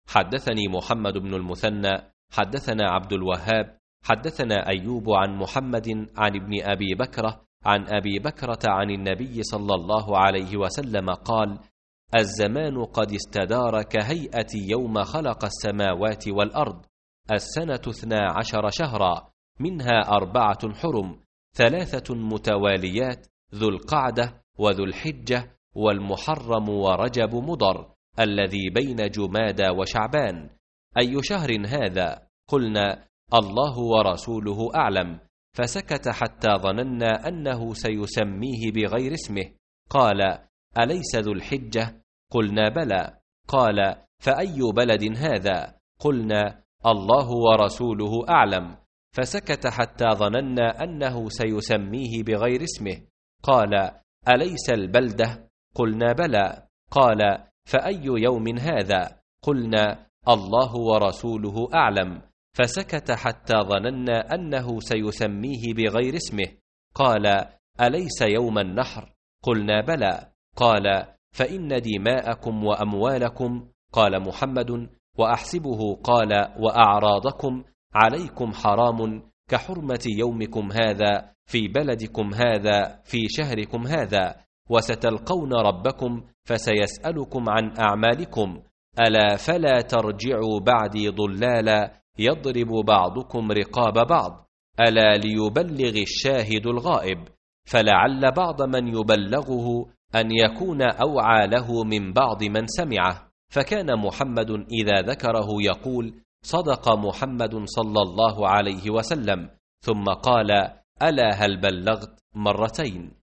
حدثني محمد بن المثنى حدثنا عبد الوهاب حدثنا أيوب عن محمد عن ابن أبي بكرة عن أبي بكرة عن النبي صلى الله عليه وسلم قال: الزمان قد استدار كهيئة يوم خلق السماوات والأرض، السنة 12 شهرا، منها 4 حرم، 3 متواليات، ذو القعدة وذو الحجة والمحرم ورجب مضر الذي بين جمادى وشعبان. أي شهر هذا؟ قلنا: الله ورسوله أعلم. فسكت حتى ظننا أنه سيسميه بغير اسمه. قال: أليس ذو الحجة؟ قلنا: بلى. قال: فأي بلد هذا؟ قلنا: الله ورسوله أعلم. فسكت حتى ظننا أنه سيسميه بغير اسمه. قال: أليس البلدة؟ قلنا: بلى. قال: فأي يوم هذا؟ قلنا: الله ورسوله أعلم. فسكت حتى ظننا أنه سيسميه بغير اسمه. قال: أليس يوم النحر؟ قلنا: بلى. قال: فإن دماءكم وأموالكم، قال محمد، وأحسبه قال: وأعراضكم عليكم حرام كحرمة يومكم هذا في بلدكم هذا في شهركم هذا، وستلقون ربكم فسيسألكم عن أعمالكم. ألا فلا ترجعوا بعدي ضلالا يضرب بعضكم رقاب بعض. ألا ليبلغ الشاهد الغائب، فلعل بعض من يبلغه أن يكون أوعى له من بعض من سمعه. فكان محمد إذا ذكره يقول: صدق محمد صلى الله عليه وسلم، ثم قال: ألا هل بلغت؟ مرتين.